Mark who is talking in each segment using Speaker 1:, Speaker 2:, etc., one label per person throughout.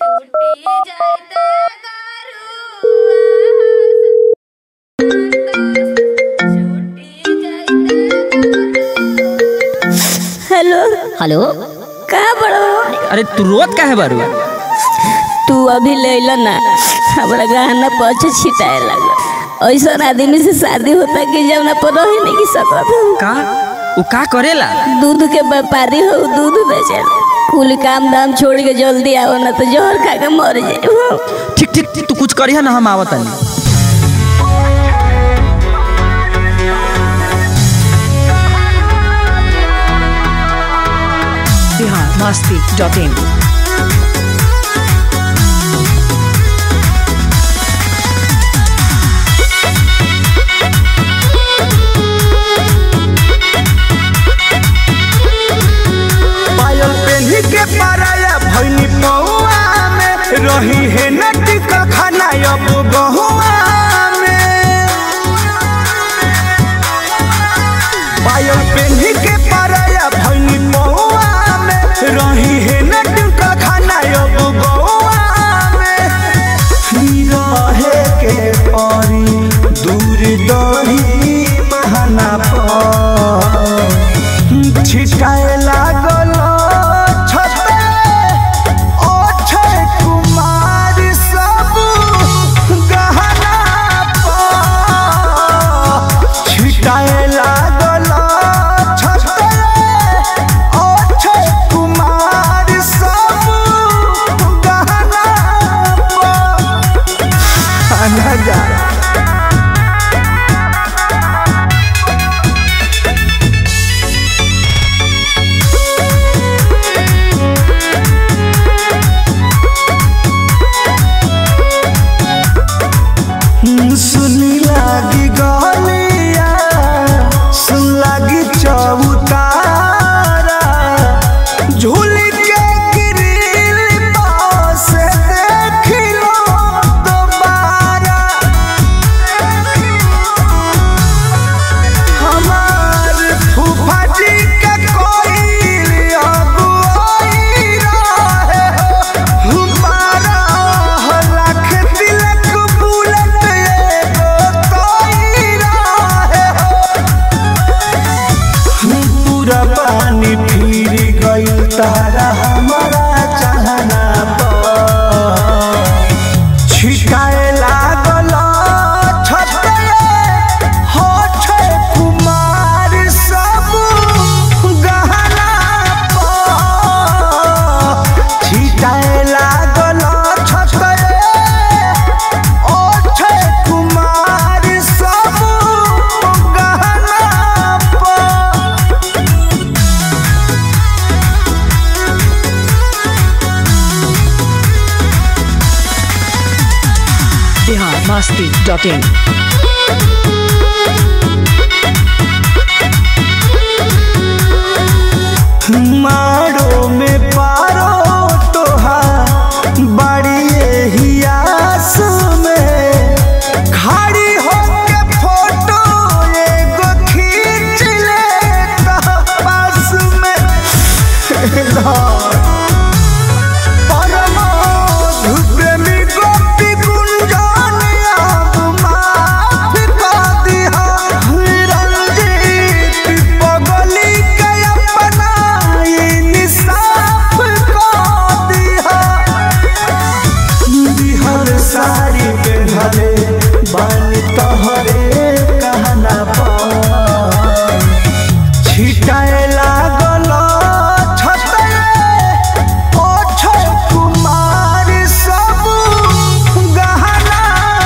Speaker 1: Hello
Speaker 2: hello
Speaker 1: कहाँ बड़ो?
Speaker 3: अरे तू रोत काहे बारू?
Speaker 1: तू अभी ले ना हमारा गहना पछ छिटाए लगा। ऐसा आदमी से शादी होता कि जब ना पर रही नहीं सकत।
Speaker 3: का वो का करेला?
Speaker 1: दूध के व्यापारी हो, दूध बेचे। कुल काम दाम छोड़ के जल्दी आओ ना तो जहर खा के मर जाए।
Speaker 3: ठीक ठीक तू कुछ करिया ना, हम आवत नहीं।
Speaker 4: biharmasti.in
Speaker 5: पायल पेन्ही के पाराया भैनी पौआ में रही है नटिक खाना अब गहुआ में। पायल पेन्ही के पाराया भैनी पौआ में रही है नटिक खाना अब गहुआ में। रहे के परी दूर दही बहाना पर छिटाए लागल छते ओछे कुमार सब गहना पर छिटाए लागल छते ओछे कुमार सब गहना पर। आना जा सुनी लागी गलिया सुन लागी चौतारा झूली के गिरिल पास देख लो दोबारा। हमार फूफा जी के कोई अगुवाई रहे हो। 12 लाख तिलक बुलट पूरा पानी फिर गई तारा हमारा चाहना पर छिटाए लागल छते होछे कुमार सब गहना पर छिटाए लागल छते होछे कुमार सब गहना पर।
Speaker 4: biharmasti.in
Speaker 5: मारो में पारो तोहा बड़ी हियास में खड़ी होके फोटो एगो खींच ले पास में। प्रेमी गोपी गुंजन अब माफ कर दिया। रंजीत पगली के अपना इंसाफ कर दिया। बिहार साड़ी पहनले बानी तोहरे कहना पर छिटाए लागल छते ओछे कुमार सब गहना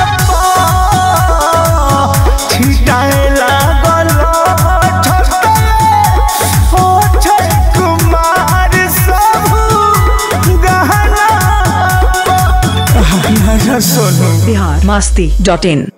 Speaker 5: पर छिटाए लागल छते ओछे कुमार सब गहना पर। सोनू
Speaker 4: biharmasti.in